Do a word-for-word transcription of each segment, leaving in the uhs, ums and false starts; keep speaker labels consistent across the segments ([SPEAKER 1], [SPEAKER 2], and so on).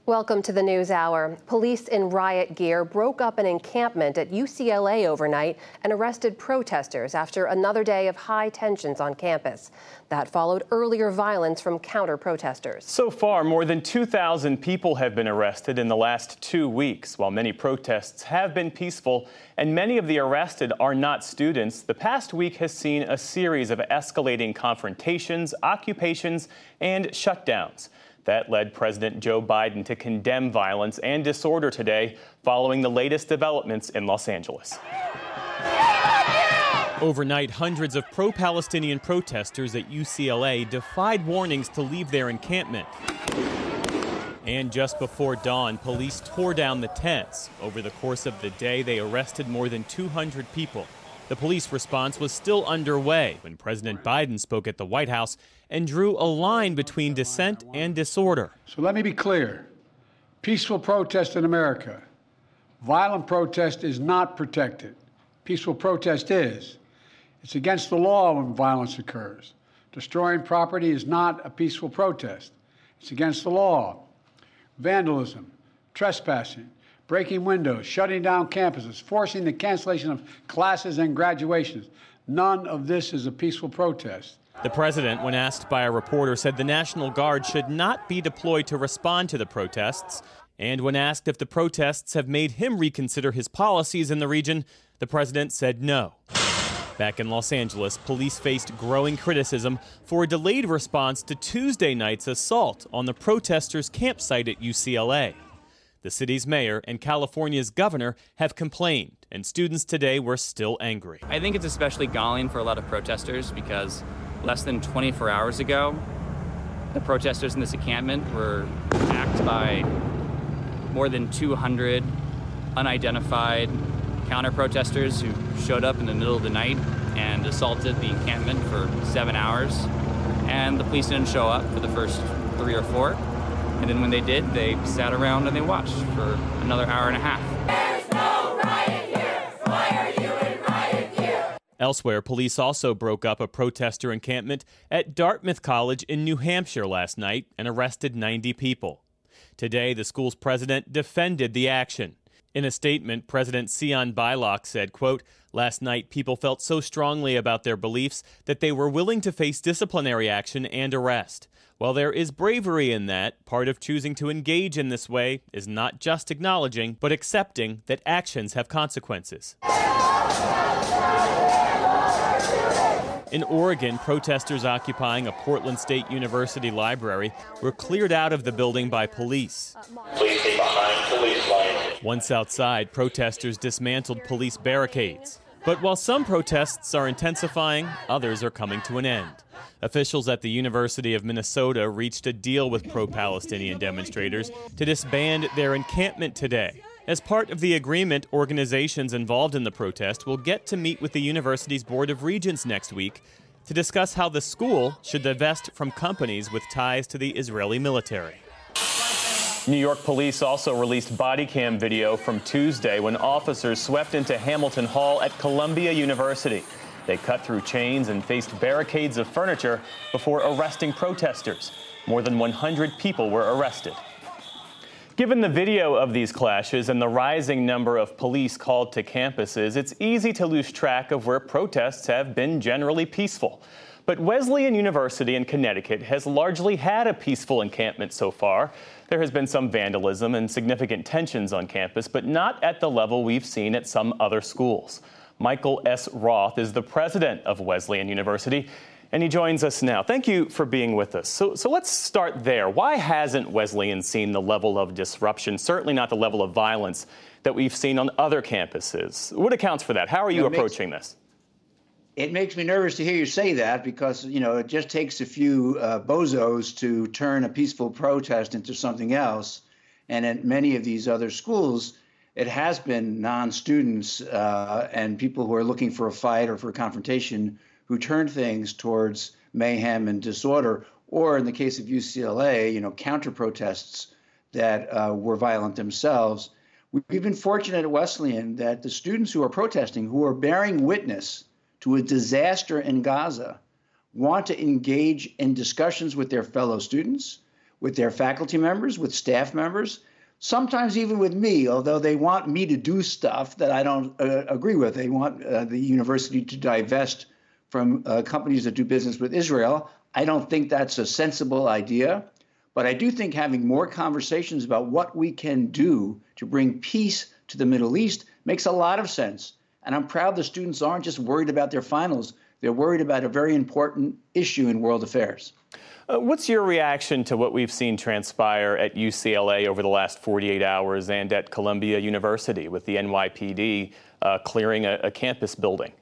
[SPEAKER 1] Welcome to the News Hour. Police in riot gear broke up an encampment at U C L A overnight and arrested protesters after another day of high tensions on campus. That followed earlier violence from counter-protesters.
[SPEAKER 2] So far, more than two thousand people have been arrested in the last two weeks. While many protests have been peaceful and many of the arrested are not students, the past week has seen a series of escalating confrontations, occupations, and shutdowns. That led President Joe Biden to condemn violence and disorder today following the latest developments in Los Angeles. Overnight, hundreds of pro-Palestinian protesters at U C L A defied warnings to leave their encampment. And just before dawn, police tore down the tents. Over the course of the day, they arrested more than two hundred people. The police response was still underway when President Biden spoke at the White House and drew a line between dissent and disorder.
[SPEAKER 3] So let me be clear. Peaceful protest in America. Violent protest is not protected. Peaceful protest is. It's against the law when violence occurs. Destroying property is not a peaceful protest. It's against the law. Vandalism, trespassing, breaking windows, shutting down campuses, forcing the cancellation of classes and graduations. None of this is a peaceful protest.
[SPEAKER 2] The president, when asked by a reporter, said the National Guard should not be deployed to respond to the protests. And when asked if the protests have made him reconsider his policies in the region, the president said no. Back in Los Angeles, police faced growing criticism for a delayed response to Tuesday night's assault on the protesters' campsite at U C L A. The city's mayor and California's governor have complained, and students today were still angry.
[SPEAKER 4] I think it's especially galling for a lot of protesters because less than twenty-four hours ago, the protesters in this encampment were attacked by more than two hundred unidentified counter-protesters who showed up in the middle of the night and assaulted the encampment for seven hours. And the police didn't show up for the first three or four. And then when they did, they sat around and they watched for another hour and a half.
[SPEAKER 5] There's no riot here. Why are you in riot gear?
[SPEAKER 2] Elsewhere, police also broke up a protester encampment at Dartmouth College in New Hampshire last night and arrested ninety people. Today, the school's president defended the action. In a statement, President Sion Beilock said, quote, "Last night, people felt so strongly about their beliefs that they were willing to face disciplinary action and arrest. While there is bravery in that, part of choosing to engage in this way is not just acknowledging, but accepting that actions have consequences." In Oregon, protesters occupying a Portland State University library were cleared out of the building by police.
[SPEAKER 6] Please stay behind police lines.
[SPEAKER 2] Once outside, protesters dismantled police barricades. But while some protests are intensifying, others are coming to an end. Officials at the University of Minnesota reached a deal with pro-Palestinian demonstrators to disband their encampment today. As part of the agreement, organizations involved in the protest will get to meet with the university's Board of Regents next week to discuss how the school should divest from companies with ties to the Israeli military. New York police also released body cam video from Tuesday when officers swept into Hamilton Hall at Columbia University. They cut through chains and faced barricades of furniture before arresting protesters. More than one hundred people were arrested. Given the video of these clashes and the rising number of police called to campuses, it's easy to lose track of where protests have been generally peaceful. But Wesleyan University in Connecticut has largely had a peaceful encampment so far. There has been some vandalism and significant tensions on campus, but not at the level we've seen at some other schools. Michael S. Roth is the president of Wesleyan University, and he joins us now. Thank you for being with us. So, so let's start there. Why hasn't Wesleyan seen the level of disruption, certainly not the level of violence, that we've seen on other campuses? What accounts for that? How are you, you know, approaching makes, this?
[SPEAKER 7] It makes me nervous to hear you say that because, you know, it just takes a few uh, bozos to turn a peaceful protest into something else. And at many of these other schools, it has been non-students uh, and people who are looking for a fight or for a confrontation who turn things towards mayhem and disorder, or in the case of U C L A, you know, counter-protests that uh, were violent themselves. We've been fortunate at Wesleyan that the students who are protesting, who are bearing witness to a disaster in Gaza, want to engage in discussions with their fellow students, with their faculty members, with staff members, sometimes even with me, although they want me to do stuff that I don't uh, agree with. They want uh, the university to divest from uh, companies that do business with Israel. I don't think that's a sensible idea, but I do think having more conversations about what we can do to bring peace to the Middle East makes a lot of sense. And I'm proud the students aren't just worried about their finals. They're worried about a very important issue in world affairs.
[SPEAKER 2] Uh, what's your reaction to what we've seen transpire at U C L A over the last forty-eight hours and at Columbia University with the N Y P D uh, clearing a, a campus building?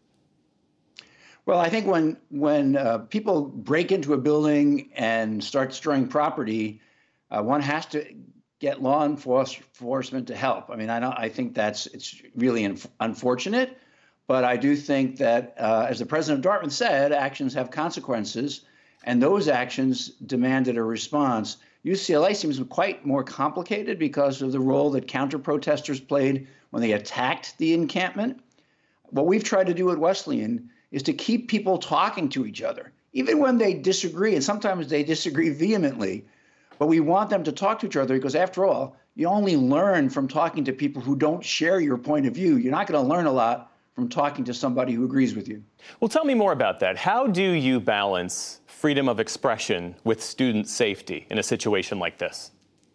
[SPEAKER 7] Well, I think when when uh, people break into a building and start destroying property, uh, one has to get law enforcement to help. I mean, I don't. I think that's it's really inf- unfortunate, but I do think that, uh, as the president of Dartmouth said, actions have consequences, and those actions demanded a response. U C L A seems quite more complicated because of the role that counter-protesters played when they attacked the encampment. What we've tried to do at Wesleyan is to keep people talking to each other, even when they disagree, and sometimes they disagree vehemently. But we want them to talk to each other because, after all, you only learn from talking to people who don't share your point of view. You're not going to learn a lot from talking to somebody who agrees with you. Well,
[SPEAKER 2] tell me more about that. How do you balance freedom of expression with student safety in a situation like this?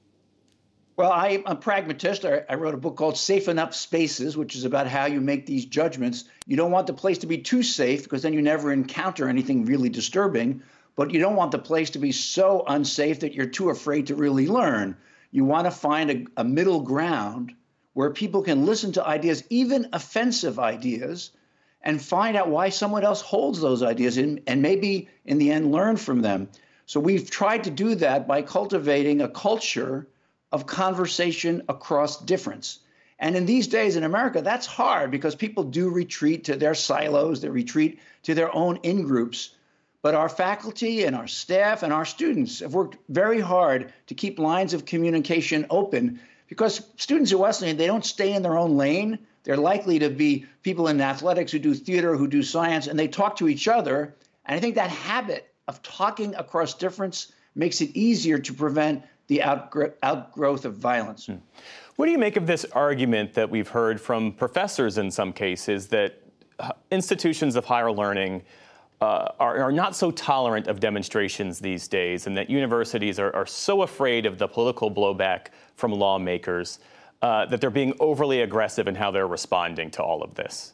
[SPEAKER 7] Well, I'm a pragmatist. I, I wrote a book called Safe Enough Spaces, which is about how you make these judgments. You don't want the place to be too safe because then you never encounter anything really disturbing. But you don't want the place to be so unsafe that you're too afraid to really learn. You want to find a, a middle ground where people can listen to ideas, even offensive ideas, and find out why someone else holds those ideas and, and maybe in the end learn from them. So we've tried to do that by cultivating a culture of conversation across difference. And in these days in America, that's hard because people do retreat to their silos, they retreat to their own in-groups. But our faculty and our staff and our students have worked very hard to keep lines of communication open because students at Wesleyan, they don't stay in their own lane. They're likely to be people in athletics who do theater, who do science, and they talk to each other. And I think that habit of talking across difference makes it easier to prevent the outgr- outgrowth of violence. Hmm.
[SPEAKER 2] What do you make of this argument that we've heard from professors in some cases that uh, institutions of higher learning Uh, are, are not so tolerant of demonstrations these days, and that universities are, are so afraid of the political blowback from lawmakers uh, that they're being overly aggressive in how they're responding to all of this?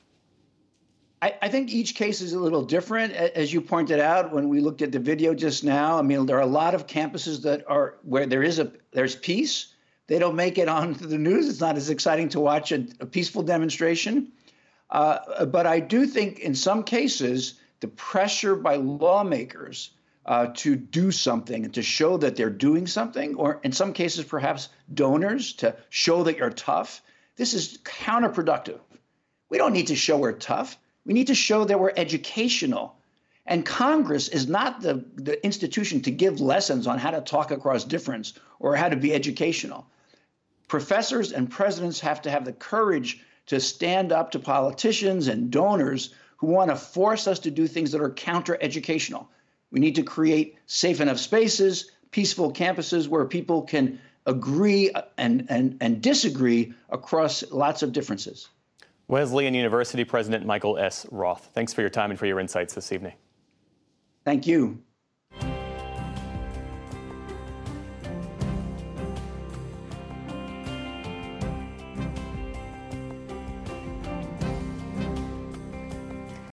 [SPEAKER 7] I, I think each case is a little different. As you pointed out, when we looked at the video just now, I mean, there are a lot of campuses that are where there is a there's peace. They don't make it onto the news. It's not as exciting to watch a, a peaceful demonstration. Uh, but I do think in some cases, the pressure by lawmakers uh, to do something and to show that they're doing something, or in some cases, perhaps donors to show that you're tough, this is counterproductive. We don't need to show we're tough. We need to show that we're educational. And Congress is not the, the institution to give lessons on how to talk across difference or how to be educational. Professors and presidents have to have the courage to stand up to politicians and donors who want to force us to do things that are counter-educational. We need to create safe enough spaces, peaceful campuses where people can agree and, and, and disagree across lots of differences.
[SPEAKER 2] Wesleyan University President Michael S. Roth, thanks for your time and for your insights this evening.
[SPEAKER 7] Thank you.